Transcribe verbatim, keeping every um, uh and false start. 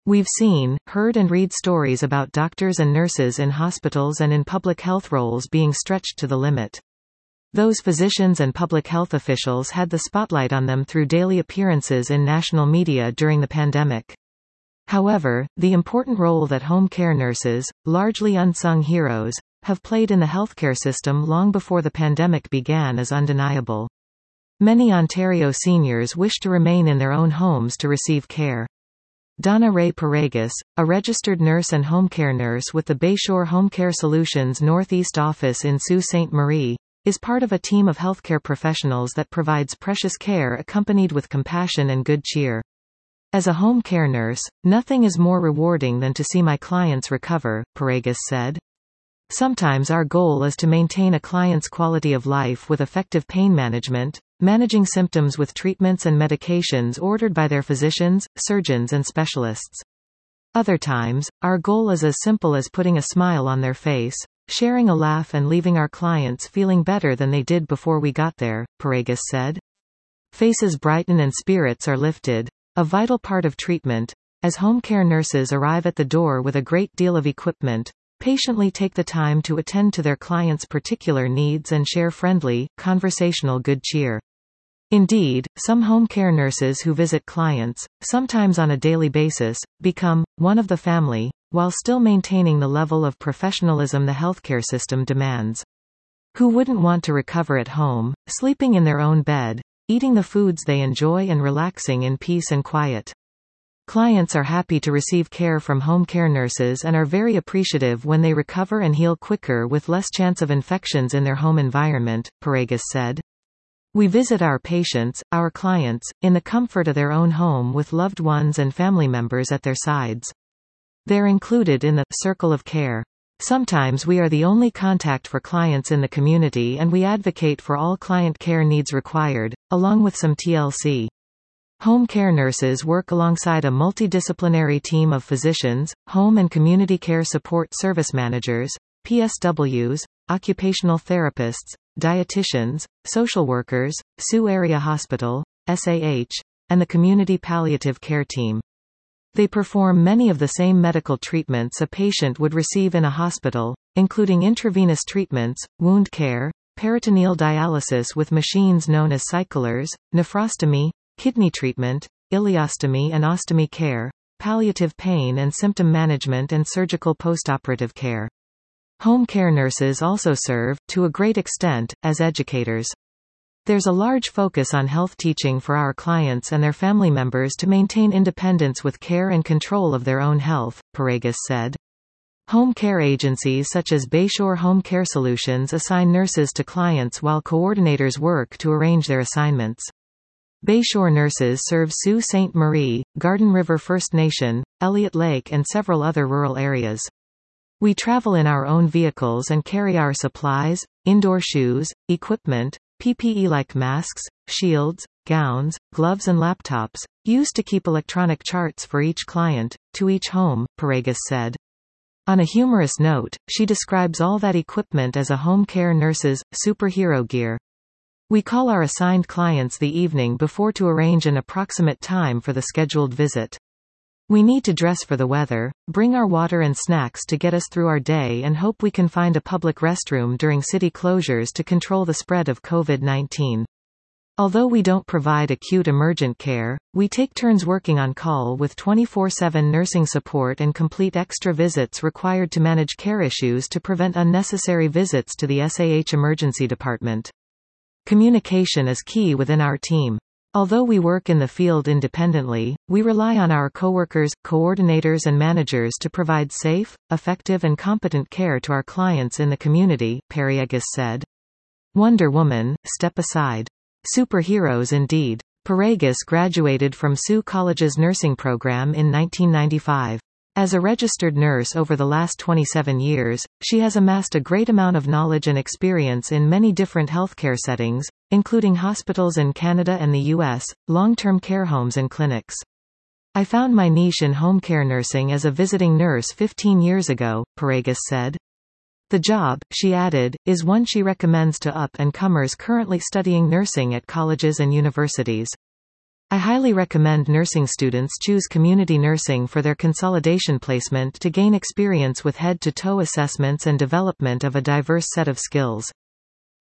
We've seen, heard and read stories about doctors and nurses in hospitals and in public health roles being stretched to the limit. Those physicians and public health officials had the spotlight on them through daily appearances in national media during the pandemic. However, the important role that home care nurses, largely unsung heroes, have played in the healthcare system long before the pandemic began is undeniable. Many Ontario seniors wish to remain in their own homes to receive care. Donna Ray Paregas, a registered nurse and home care nurse with the Bayshore Home Care Solutions Northeast office in Sault Ste. Marie, is part of a team of healthcare professionals that provides precious care accompanied with compassion and good cheer. As a home care nurse, nothing is more rewarding than to see my clients recover, Paregas said. Sometimes our goal is to maintain a client's quality of life with effective pain management, managing symptoms with treatments and medications ordered by their physicians, surgeons and specialists. Other times, our goal is as simple as putting a smile on their face, sharing a laugh and leaving our clients feeling better than they did before we got there, Paregas said. Faces brighten and spirits are lifted, a vital part of treatment, as home care nurses arrive at the door with a great deal of equipment, patiently take the time to attend to their clients' particular needs and share friendly, conversational good cheer. Indeed, some home care nurses who visit clients, sometimes on a daily basis, become one of the family, while still maintaining the level of professionalism the healthcare system demands. Who wouldn't want to recover at home, sleeping in their own bed, eating the foods they enjoy and relaxing in peace and quiet? Clients are happy to receive care from home care nurses and are very appreciative when they recover and heal quicker with less chance of infections in their home environment, Paregas said. We visit our patients, our clients, in the comfort of their own home with loved ones and family members at their sides. They're included in the circle of care. Sometimes we are the only contact for clients in the community and we advocate for all client care needs required, along with some T L C. Home care nurses work alongside a multidisciplinary team of physicians, home and community care support service managers, P S Ws, occupational therapists, dietitians, social workers, Sault Area Hospital, S A H, and the Community Palliative Care Team. They perform many of the same medical treatments a patient would receive in a hospital, including intravenous treatments, wound care, peritoneal dialysis with machines known as cyclers, nephrostomy, kidney treatment, ileostomy and ostomy care, palliative pain and symptom management and surgical postoperative care. Home care nurses also serve, to a great extent, as educators. There's a large focus on health teaching for our clients and their family members to maintain independence with care and control of their own health, Paregas said. Home care agencies such as Bayshore Home Care Solutions assign nurses to clients while coordinators work to arrange their assignments. Bayshore nurses serve Sault Ste. Marie, Garden River First Nation, Elliott Lake and several other rural areas. We travel in our own vehicles and carry our supplies, indoor shoes, equipment, P P E like masks, shields, gowns, gloves and laptops, used to keep electronic charts for each client, to each home, Paregas said. On a humorous note, she describes all that equipment as a home care nurse's superhero gear. We call our assigned clients the evening before to arrange an approximate time for the scheduled visit. We need to dress for the weather, bring our water and snacks to get us through our day and hope we can find a public restroom during city closures to control the spread of COVID nineteen. Although we don't provide acute emergent care, we take turns working on call with twenty-four seven nursing support and complete extra visits required to manage care issues to prevent unnecessary visits to the S A H emergency department. Communication is key within our team. Although we work in the field independently, we rely on our coworkers, coordinators and managers to provide safe, effective and competent care to our clients in the community, Paregas said. Wonder Woman, step aside. Superheroes indeed. Paregas graduated from Sault College's nursing program in nineteen ninety-five. As a registered nurse over the last twenty-seven years, she has amassed a great amount of knowledge and experience in many different healthcare settings, including hospitals in Canada and the U S, long-term care homes and clinics. I found my niche in home care nursing as a visiting nurse fifteen years ago, Paregas said. The job, she added, is one she recommends to up-and-comers currently studying nursing at colleges and universities. I highly recommend nursing students choose community nursing for their consolidation placement to gain experience with head-to-toe assessments and development of a diverse set of skills.